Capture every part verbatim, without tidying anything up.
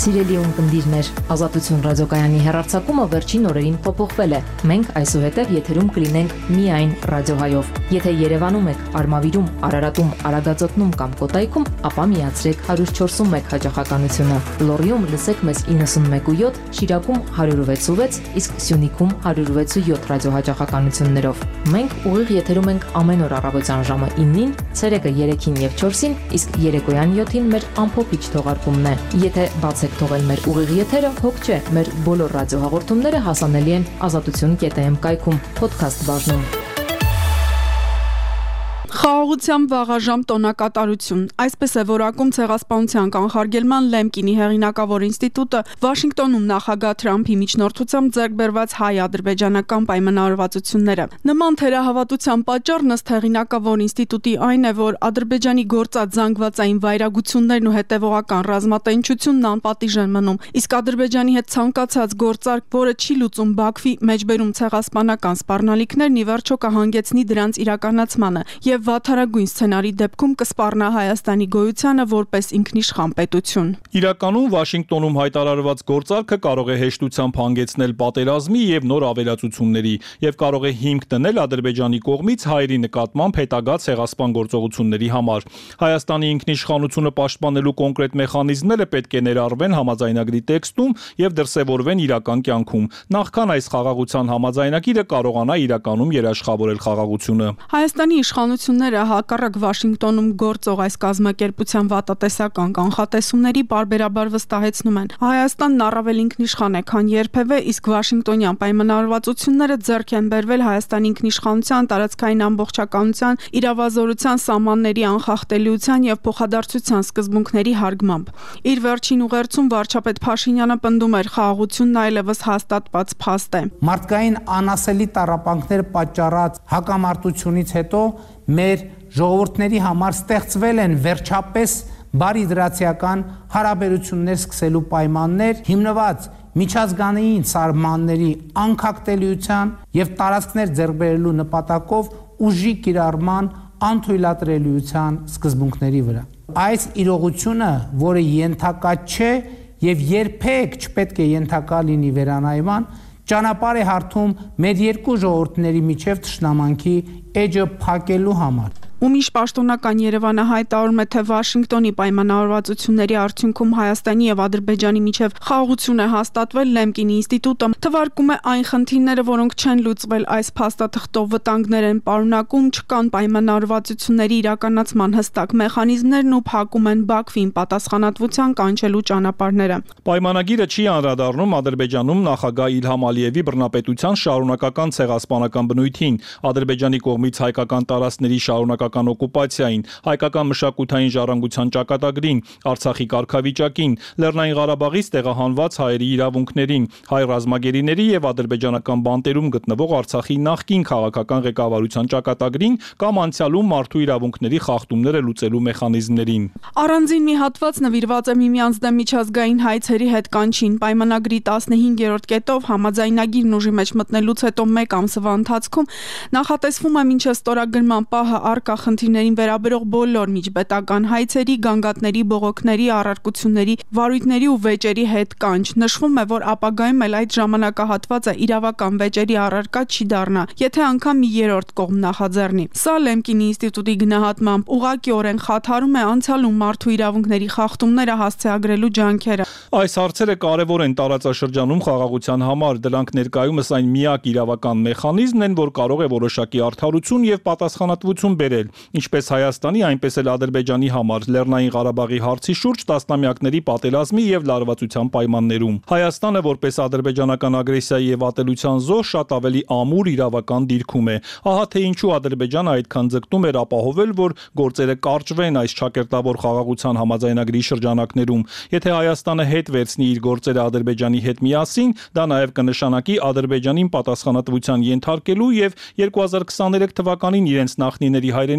Սիրելի ունկնդիրներ, Ազատություն ռադիոկայանի հեռարձակումը վերջին օրերին փոփոխվել է։ Մենք այսուհետև եթերում կլինենք միայն ռադիոհայով։ Եթե Երևանում եք, Արմավիրում, Արարատում, Արագածոտնում կամ Կոտայքում, ապա միացրեք one oh four one հաճախականությունը։ Լոռիում լսեք մեզ ninety-one point seven, Շիրակում one oh six point six, իսկ Սյունիքում one oh six point seven ռադիոհաճախականություններով։ Մենք ուղիղ եթերում ենք ամեն օր առավոտյան ժամը nine-ին, ցերեկը three-ին եւ four-ին, իսկ երեկոյան seven-ին մեր ամփոփիչ թողարկումն է։ Եթե բացեք թողել մեր ուղիղ եթերը, հոգ չէ, մեր բոլոր ռադիոհաղորդումները հասանելի են ազատություն dot am կայքում, podcast բաժնում։ Խաղաղության վաղաժամ տոնակատարություն։ Այսպես է որակում ցեղասպանության կանխարգելման Լեմկինի հեղինակավոր ինստիտուտը Վաշինգտոնում նախագահ Թրամփի միջնորդությամբ ձեռք բերված հայ-ադրբեջանական պայմանավորվածությունները։ Նման թերահավատության պատճառն ըստ հեղինակավոր ինստիտուտի այն է, որ Ադրբեջանի գործած զանգվածային վայրագություններն ու հետևողական ռազմատենչությունն անպատիժ են մնում, իսկ Ադրբեջանի հետ ցանկացած գործարք, որը չի լուծում Բաքվի մեջբերում ցեղասպանական սպառնալիքներն, ի վերջո կհանգեցնի դրանց իրականացմանը եւ վատթարագույն սցենարի դեպքում կսպառնա Հայաստանի գոյությանը որպես ինքնիշխան պետություն։ Իրականում Վաշինգտոնում հայտարարված գործարքը կարող է հեշտությամբ հանգեցնել պատերազմի եւ նոր ավերածությունների եւ կարող է հիմք դնել Ադրբեջանի կողմից հայերի նկատմամբ հետագա ցեղասպան գործողությունների համար։ Հայաստանի ինքնիշխանությունը պաշտպանելու կոնկրետ մեխանիզմները պետք է ներառվեն համաձայնագրի տեքստում եւ դրսեւորվեն իրական կյանքում, նախքան այս խաղաղության համաձայնագիրը կարողանա իրականում երաշխավորել խաղաղությունը։ Հայաստանի իշխանությունները հակառակ Վաշինգտոնում գործող այս կազմակերպության վատատեսական կանխատեսումների բարբերաբար վստահեցնում են։ Հայաստանն առավել ինքնիշխան է, քան երբևէ, իսկ Վաշինգտոնյան պայմանավորվածությունները ձեռք են բերվել Հայաստանի ինքնիշխանության, տարածքային ամբողջականության, իրավազորության սահմանների անխախտելիության եւ փոխադարձության սկզբունքների հարգմամբ։ Իր վերջին ուղերձում վարչապետ Փաշինյանը պնդում էր, խաղաղությունն այլևս հաստատված փաստ է։ Մարդկային անասելի տառապանքներ պատճառած հակամարտությունից հետո մեր ժողովուրդների համար ստեղծվել են վերջապես բարի դրացիական հարաբերություններ սկսելու պայմաններ, հիմնված միջազգային սահմանների անկախտելիության եւ տարածքներ ձեռք բերելու նպատակով ուժի կիրառման անթույլատրելիության սկզբունքների վրա։ Այս իրողությունը, որը ենթակա չէ եւ երբեք չպետք է ենթակա լինի վերանայման, ճանապարհ է հարթում մեր երկու ժողովուրդների միջև թշնամանքի էջը փակելու համար։ Ումիշ պաշտոնական Երևանը հայտարարում է, թե Վաշինգտոնի պայմանավորվածությունների արդյունքում Հայաստանի եւ Ադրբեջանի միջև խաղաղություն է հաստատվել, Լեմկինի ինստիտուտը թվարկում է այն խնդիրները, որոնք չեն լուծվել այս փաստաթղթով, վտանգներ են պարունակում, չկան պայմանավորվածությունների իրականացման հստակ մեխանիզմներն ու փակում են Բաքվին պատասխանատվության կանչելու ճանապարհները։ Պայմանագիրը չի անդրադառնում Ադրբեջանում նախագահ Իլհամ Ալիևի բռնապետության շարունակական ցեղասպանական բնույթին, Ադրբեջանի կողմից հայկական տարածքների շարունակական օկուպացիային, հայկական մշակութային ժառանգության ճակատագրին, Արցախի կարգավիճակին, Լեռնային Ղարաբաղից տեղահանված հայերի իրավունքներին, հայ ռազմագերիների եւ ադրբեջանական բանտերում գտնվող Արցախի նախկին քաղաքական ղեկավարության ճակատագրին կամ անցյալում մարդու իրավունքների խախտումները լուծելու մեխանիզմներին։ Առանձին մի հատված նվիրված է միմյանց դեմ միջազգային հայցերի հետ կանչին։ Պայմանագրի տասնհինգերորդ կետով համաձայնագիրն ուժի մեջ մտնելուց հետո մեկ ամսվա ընթացքում նախատեսվում է մինչև ստորագրման պահը առկա խնդիրներին վերաբերող բոլոր միջպետական հայցերի, գանգատների, բողոքների, առարկությունների, վարույթների ու վեճերի հետ կանչ։ Նշվում է, որ ապագայում էլ այդ ժամանակահատվածը իրավական վեճերի առարկա չի դառնա, եթե անգամ մի երրորդ կողմ նախաձեռնի։ Սա Լեմկինի ինստիտուտի գնահատմամբ ուղղակիորեն խաթարում է անցյալում մարդու իրավունքների խախտումները հասցեագրելու ջանքերը։ Այս հարցերը կարևոր են տարածաշրջանում խաղաղության համար, դրանք ներկայումս այն միակ իրավական մեխանիզմն են, որ կարող է որոշակի արդարություն եւ պատասխանատվություն բերել, ինչպես Հայաստանի, այնպես էլ Ադրբեջանի համար Լեռնային Ղարաբաղի հարցի շուրջ տասնամյակների պատերազմի եւ լարվածության պայմաններում։ Հայաստանը որպես ադրբեջանական ագրեսիայի եւ ատելության զոհ շատ ավելի ամուր իրավական դիրքում է։ Ահա թե ինչու Ադրբեջանը այդքան ձգտում էր ապահովել, որ գործերը կարճվեն այս ճակերտավոր խաղաղության համաձայնագրի շրջանակներում։ Եթե Հայաստանը հետ վերցնի իր գործերը Ադրբեջանի հետ միասին, դա նաեւ կնշանակի Ադրբեջանին պատասխանատվության ենթարկելու եւ երկու հազար քսաներեք թվականին իրենց նախնիների հայրենի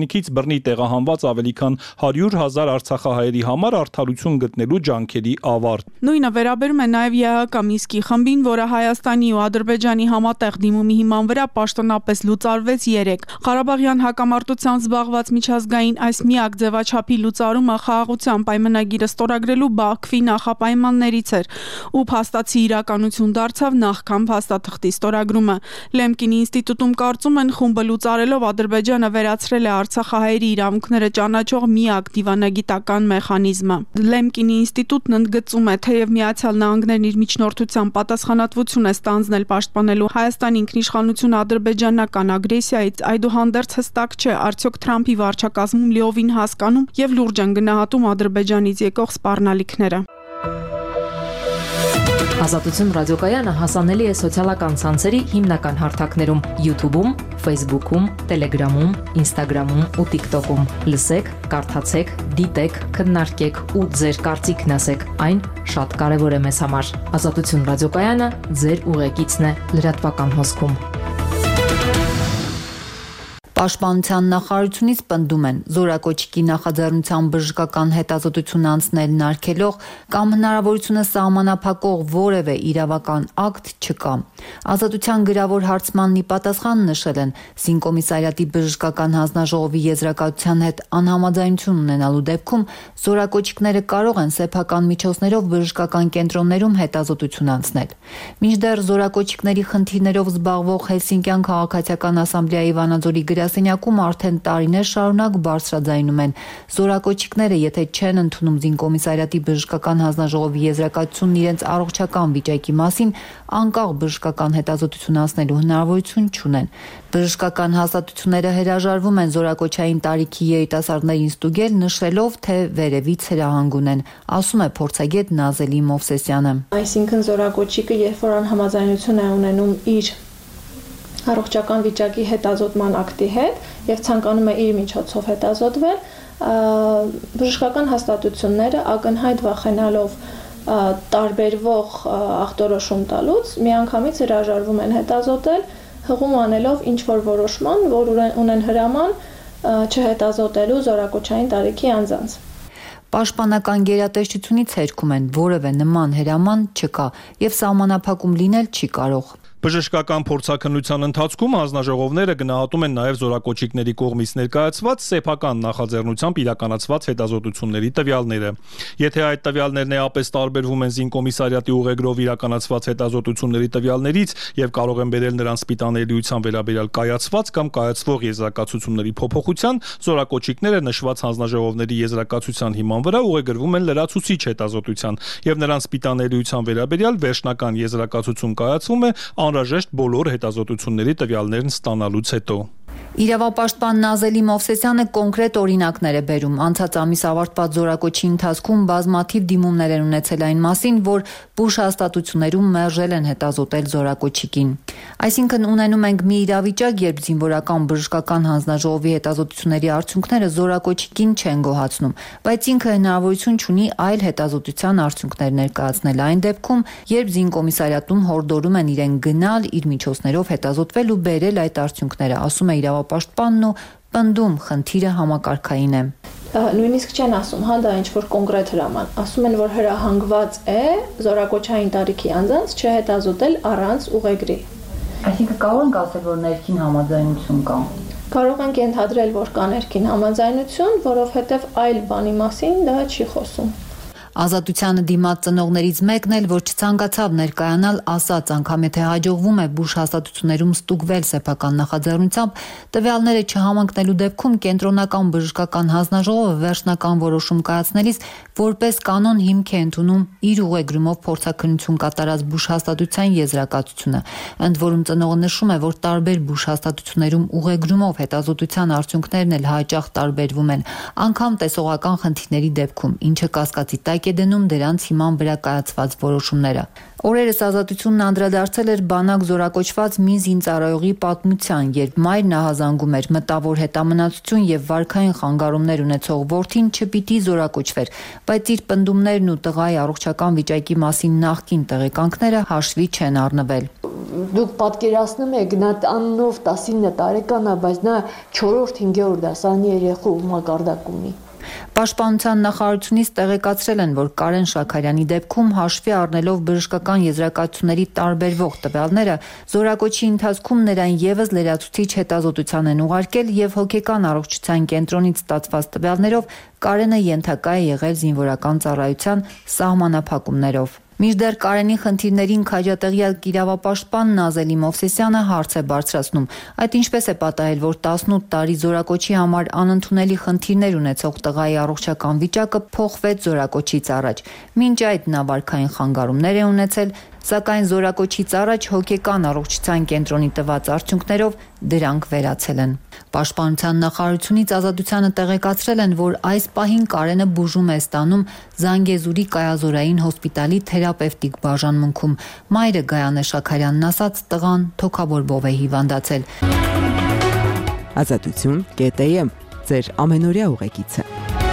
հայրենիքից բռնի տեղահանված ավելի քան հարյուր հազար արցախահայերի համար արդարություն գտնելու ջանքերի ավարտ։ Նույնը վերաբերում է նաև ԵԱՀԿ Մինսկի խմբին, որը Հայաստանի ու Ադրբեջանի համատեղ դիմումի հիման վրա պաշտոնապես լուծարվեց երեկ։ Ղարաբաղյան հակամարտությամբ զբաղված միջազգային այս միակ ձևաչափի լուծարումը խաղաղության պայմանագիրը ստորագրելու Բաքվի նախապայմաններից էր ու փաստացի իրականություն դարձավ նախքան փաստաթղթի ստորագրումը։ Լեմկինի ինստիտուտում կարծում են, խումբը լուծարելով Ադրբեջանը վերացրել է արցախահայերի իրավունքները ճանաչող միակ դիվանագիտական մեխանիզմը։ Լեմկինի ինստիտուտն ընդգծում է, թեև Միացյալ Նահանգներն իր միջնորդությամբ պատասխանատվություն է ստանձնել պաշտպանելու Հայաստանի ինքնիշխանությունը ադրբեջանական ագրեսիայից, այդուհանդերձ հստակ չէ, արդյոք Թրամփի վարչակազմում լիովին հասկանում եւ լուրջ են գնահատում Ադրբեջանից եկող սպառնալիքները։ Ազատություն ռադիոկայանը հասանելի է սոցիալական ցանցերի հիմնական հարթակներում՝ YouTube-ում, Facebook-ում, Telegram-ում, Instagram-ում ու TikTok-ում։ Լսեք, կարդացեք, դիտեք, քննարկեք ու ձեր կարծիքն ասեք։ Այն շատ կարևոր է մեզ համար։ Ազատություն ռադիոկայանը ձեր ուղեկիցն է լրատվական հոսքում։ Պաշտպանության նախարարությունից պնդում են, զորակոչիկի նախաձեռնության բժշկական հետազոտություն անցնելն արգելող կամ հնարավորությունը սահմանափակող որևէ իրավական ակտ չկա։ Ազատության գրավոր հարցմանն ի պատասխան նշել են, Զինկոմիսարիատի բժշկական հանձնաժողովի եզրակացության հետ անհամաձայնություն ունենալու դեպքում զորակոչիկները կարող են սեփական միջոցներով բժշկական կենտրոններում հետազոտություն անցնել։ Մինչդեռ զորակոչիկների խնդիրներով զբաղվող Հելսինկյան քաղաքացիական ասամբլեայի Վանաձորի գրասենյակում արդեն տարիներ շարունակ բարձրաձայնում են, զորակոչիկները, եթե չեն ընդունում Զինկոմիսարիատի բժշկական հանձնաժողովի եզրակացությունն իրենց առողջական վիճակի մասին, անկախ բժշկական հետազոտություն անցնելու հնարավորություն չունեն։ Բժշկական հաստատությունները հրաժարվում են զորակոչային տարիքի երիտասարդներին ստուգել, նշելով, թե վերևից հրահանգ ունեն, ասում է փորձագետ Նազելի Մովսեսյանը։ Այսինքն զորակոչիկը, երբ որ անհամաձայնություն է ունենում իր առողջական վիճակի հետազոտման ակտի հետ եւ ցանկանում է իր միջոցով հետազոտվել, բժշկական հաստատությունները ակնհայտ վախենալով տարբերվող ախտորոշում տալուց միանգամից հրաժարվում են հետազոտել, հղում անելով ինչ որ որոշման, որ ունեն հրաման չհետազոտելու զորակոչային տարիքի անձանց։ Պաշտպանական գերատեսչությունից հերքում են, որևէ նման հրաման չկա եւ սահմանափակում լինել չի կարող։ Բժշկական փորձաքննության ընթացքում հանձնաժողովները գնահատում են նաև զորակոչիկների կողմից ներկայացված սեփական նախաձեռնությամբ իրականացված հետազոտությունների տվյալները։ Եթե այդ տվյալներն էապես տարբերվում են Զինկոմիսարիատի ուղեգրով իրականացված հետազոտությունների տվյալներից եւ կարող են բերել նրանց սպիտաներիության վերաբերյալ կայացված կամ կայացվող եզրակացությունների փոփոխության, զորակոչիկները նշված հանձնաժողովների եզրակացության հիման վրա ուղեգրվում են լրացուցիչ հետազոտության եւ նրանց սպիտաներիության վերաբերյալ վերջնական եզրակացություն կայացվում է անհրաժեշտ բոլոր հետազոտությունների տվյալներն ստանալուց հետո։ Իրավապաշտպան Նազելի Մովսեսյանը կոնկրետ օրինակներ է բերում։ Անցած ամիս ավարտված զորակոչի ընթացքում բազմաթիվ դիմումներ են ունեցել այն մասին, որ բուժ հաստատություններում մերժել են հետազոտել զորակոչիկին։ Այսինքն ունենում ենք մի իրավիճակ, երբ զինվորական բժշկական հանձնաժողովի հետազոտությունների արդյունքները զորակոչիկին չեն գոհացնում, բայց ինքը հնարավորություն չունի այլ հետազոտության արդյունքներ ներկայացնել այն դեպքում, երբ Զինկոմիսարիատում հորդորում են իրեն գնալ իր միջոցներով հետազոտվել ու բերել այդ արդյունքները, ասում է իրավապաշտպանն ու պնդում խնդիրը համակարգային է։ Նույնիսկ չեն ասում, հա, դա ինչ որ կոնկրետ հրաման, ասում են, որ հրահանգված է զորակոչային տարիքի անձանց չհետազոտել առանց ուղեգրի։ Այսինքն կարող ենք ասել, որ ներքին համաձայնություն կա։ Կարող ենք ենթադրել, որ կա ներքին համաձայնություն, որովհետև այլ բանի մասին դա չի խոսում։ Ազատությանը դիմաց ծնողներից մեկն էլ, որ չցանկացավ ներկայանալ, ասաց, անգամ եթե հաջողվում է բուժ հաստատություններում ստուգվել սեփական նախաձեռնությամբ, տվյալները չհամընկնելու դեպքում կենտրոնական բժշկական հանձնաժողովը վերջնական որոշում կայացնելիս որպես կանոն հիմք է ընդունում իր ուղեգրումով փորձաքննություն կատարած բուժ հաստատության եզրակացությունը։ Ընդ որում ծնողը նշում է, որ տարբեր բուժ հաստատություններում ուղեգրումով հետազոտության արդյունքներն էլ հաճախ տարբերվում են, անգամ տեսողական խնդիրների դեպքում, ինչը կասկածի տակ վիճակ է դնում դրանց հիման վրա կայացված որոշումները։ Օրերս Ազատությունն անդրադարձել էր բանակ զորակոչված մի զինծառայողի պատմության, երբ մայրն ահազանգում էր մտավոր հետամնացություն եւ վարքային խանգարումներ ունեցող որդին չպիտի զորակոչվեր, բայց իր պնդումներն ու տղայի առողջական վիճակի մասին նախկին տեղեկանքները հաշվի չեն առնվել։ Դուք պատկերացնում եք, նա աննով տասինը տարեկան է, բայց նա չորրորդ-հինգերորդ դասարանի երեխու մակարդակ ունի։ Պաշտպանության նախարարությունից տեղեկացրել են, որ Կարեն Շաքարյանի դեպքում հաշվի առնելով բժշկական եզրակացությունների տարբերվող տվյալները, զորակոչի ընթացքում նրան եւս լրացուցիչ հետազոտության են ուղարկել եւ հոգեկան առողջության կենտրոնից ստացված տվյալներով Կարենը ենթակա է եղել զինվորական ծառայության սահմանափակումներով։ Մինչդեռ Կարենի խնդիրներին քաջատեղյակ իրավապաշտպան Նազելի Մովսեսյանը հարց է բարձրացնում, այդ ինչպես է պատահել, որ տասնութ տարի զորակոչի համար անընդունելի խնդիրներ ունեցող տղայի առողջական վիճակը փոխվեց զորակոչից առաջ։ Մինչ այդ նա վարքային խանգարումներ է ունեցել, սակայն զորակոչից առաջ հոգեկան առողջության կենտրոնի տված արդյունքներով դրանք վերացել են։ Պաշտպանության նախարարությունից Ազատությանը տեղեկացրել են, որ այս պահին Կարենը բուժում է ստանում Զանգեզուրի կայազորային հոսպիտալի թերապևտիկ բաժանմունքում։ Մայրը Գայանե Շաքարյանն ասաց, տղան թոքաբորբով է հիվանդացել։ Ազատություն կետ է եմ, ձեր ամենօրյա ուղեկիցը։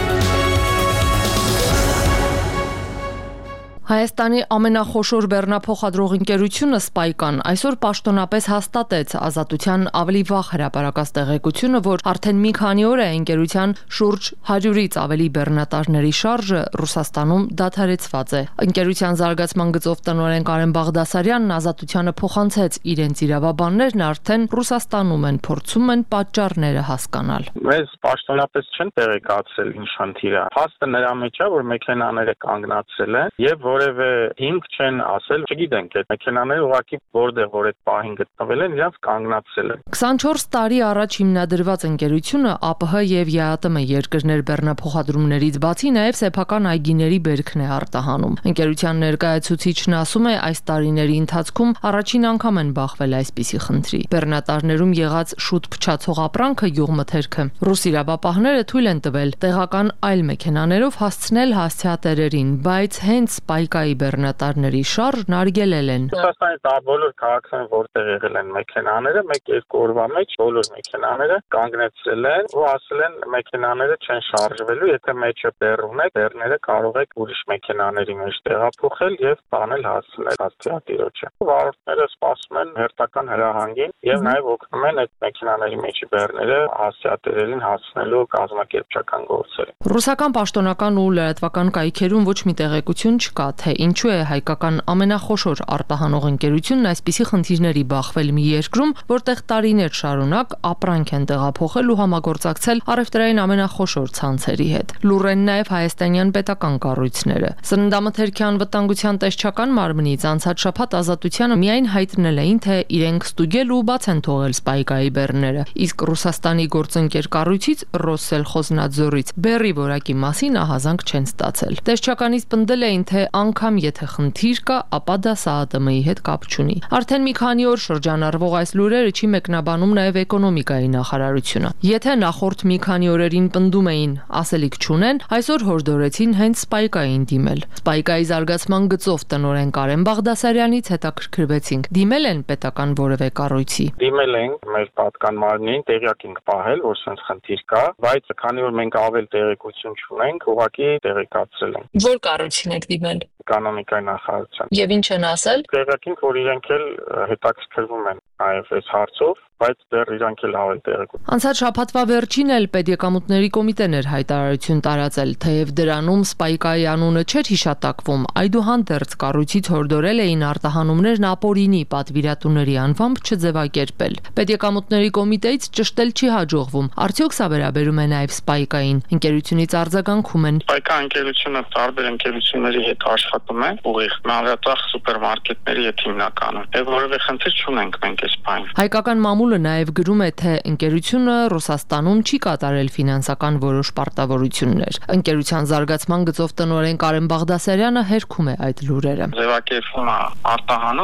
Հայաստանի ամենախոշոր բեռնափոխադրող ընկերությունը Սպայկան այսօր պաշտոնապես հաստատեց Ազատության ավելի վաղ հրապարակած տեղեկությունը, որ արդեն մի քանի օր է ընկերության շուրջ հարյուրից ավելի բեռնատարների շարժը Ռուսաստանում դադարեցված է։ Ընկերության զարգացման գծով տնօրեն Կարեն Բաղդասարյանն Ազատությանը փոխանցեց իրենց իրավաբաններն արդեն Ռուսաստանում են, փորձում են պատճառները հասկանալ։ Մեզ պաշտոնապես չեն տեղեկացրել ինչ խնդիրը։ Փաստը նրա մեջ է, որ մեքենաները կանգնացել են եւ որևէ հիմք չեն ասել, չգիտենք, այդ մեքենաները ուղղակի որտեղ որ այդ պահին գտնվել են, իրենց կանգնացել են։ քսանչորս տարի առաջ հիմնադրված ընկերությունը ԱՊՀ եւ ԵԱՏՄ երկրներ բեռնափոխադրումներից բացի նաեւ սեփական այգիների բերքն է արտահանում։ Ընկերության ներկայացուցիչն ասում է, այս տարիների ընթացքում առաջին անգամ են բախվել այսպիսի խնդրի։ Բեռնատարներում եղած շուտ փչացող ապրանքը յուղմթերքը ռուս իրավապահները թույլ են տվել տեղական այլ մեքենաներով հասցնել հասցեատերերին, բայց հենց Սպայկայի բեռնատարների շարժն արգելել են։ Ռուսաստանի տա բոլոր քաղաքներում որտեղ եղել են մեքենաները, մեկ-երկու օրվա մեջ բոլոր մեքենաները կանգնեցրել են ու ասել են մեքենաները չեն շարժվելու, եթե մեջը բեռ ունեք, բեռները կարող եք ուրիշ մեքենաների մեջ տեղափոխել եւ տանել հասցնել հասցեատիրոջը։ Վարորդները սպասում են հերթական հրահանգին եւ նաեւ օգնում են այդ մեքենաների մեջի բեռները հասցեատերերին հասցնելու կազմակերպչական գործերը։ Ռուսական պաշտոնական ու լրատվական կայքերում ոչ մի տեղեկություն չկա, թե ինչու է հայկական ամենախոշոր արտահանող ընկերությունն այսպիսի խնդիրների բախվել մի երկրում, որտեղ տարիներ շարունակ ապրանք են տեղափոխել ու համագործակցել առևտրային ամենախոշոր ցանցերի հետ։ Լուռ են նաև հայաստանյան պետական կառույցները։ Սննդամթերքի անվտանգության տեսչական մարմնից անցած շաբաթ Ազատությանը միայն հայտնել էին, թե իրենք ստուգել ու բաց են թողել Սպայկայի բեռները, իսկ Ռուսաստանի գործընկեր կառույցից Ռոսսելխոզնադզորից բեռի որակի մասին ահազանգ չեն ստացել։ Տեսչականից պնդել էին, թե անգամ եթե խնդիր կա, ապա դա ՍԱԱՏՄ-ի հետ կապ չունի։ Արդեն մի քանի օր շրջանառվող այս լուրերը չի մեկնաբանում նաև էկոնոմիկայի նախարարությունը։ Եթե նախորդ մի քանի օրերին պնդում էին, ասելիք չունեն, այսօր հորդորեցին հենց Սպայկային դիմել։ Սպայկայի զարգացման գծով տնօրեն Կարեն Բաղդասարյանից հետաքրքրվեցինք, դիմել են պետական որևէ կառույցի։ Դիմել ենք մեր պատկան մարմնին, տեղյակ ենք պահել, որ սենց խնդիր կա, բայց քանի որ մենք ավել տեղեկություն չունենք, ուղղակի տեղեկացրել ենք։ Որ կառույցին եք դիմել։ Էկոնոմիկայի նախարարության։ Եվ ինչ են ասել։ Տեղյակ ենք, որ իրենք էլ հետաքրքրվում են այո այս հարցով, բայց դեռ իրանք էլ ավել տեղեկություն։ Անցած շաբաթվա վերջին էլ Պետեկամուտների կոմիտեն էր հայտարարություն տարածել, թեև դրանում Սպայկայի անունը չէր հիշատակվում, այդուհանդերձ կառույցից հորդորել էին արտահանումներն ապօրինի պատվիրատուների անվամբ չձևակերպել։ Պետեկամուտների կոմիտեից ճշտել չի հաջողվում։ Արդյոք սա վերաբերում է նաև Սպայկային։ Ընկերությունից արձագանքում են։ Սպայկա ընկերությունը տարբեր ընկերությունների հետ աշխատում է, ուղիղ մանրածախ սուպերմարկետների հետ հիմնականում։ Եվ որևէ խնդիր չունենք մենք այս բանը։ Հայկական մամուլը նաև գրում է, թե ընկերությունը Ռուսաստանում չի կատարել ֆինանսական որոշ պարտավորություններ։ Ընկերության զարգացման գծով տնօրեն Կարեն Բաղդասարյանը հերքում է այդ լուրերը։ Ձևակերպումը արտահանում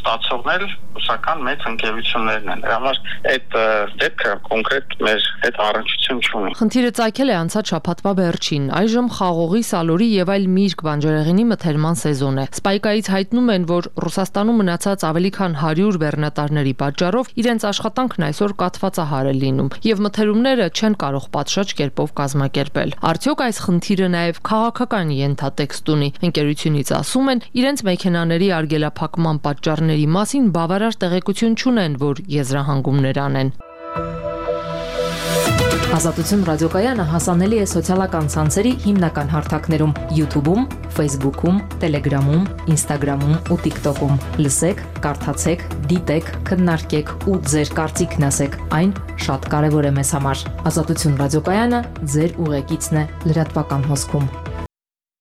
ստացողներ ռուսական մեծ ընկերություններն են։ Համար այդ դեպքը կոնկրետ մեր հետ առնչություն չունի։ Խնդիրը ծագել է անցած շաբաթվա վերջին։ Այժմ խաղողի, սալորի եւ այլ միրգ բանջարեղենի մթերման սեզոն է։ Սպայկայից հայտնում են, որ Ռուսաստանում մնացած ավելի քան հարյուր բեռնատարների պատճառով իրենց աշխատանքն այսօր կաթվածահար է լինում եւ մթերումները չեն կարող պատշաճ կերպով կազմակերպել։ Արդյոք այս խնդիրը նաեւ քաղաքական ենթատեքստ ունի։ Ընկերությունից ասում են, իրենց մեքենաների արգելափակման պատճառների մասին բավարար տեղեկություն չունեն, որ եզրահանգումներ անեն։ Ազատություն ռադիոկայանը հասանելի է սոցիալական ցանցերի հիմնական հարթակներում՝ YouTube-ում, Facebook-ում, Telegram-ում, Instagram-ում ու TikTok-ում։ Լսեք, կարդացեք, դիտեք, քննարկեք ու ձեր կարծիքն ասեք։ Այն շատ կարևոր է մեզ համար։ Ազատություն ռադիոկայանը ձեր ուղեկիցն է լրատվական հոսքում։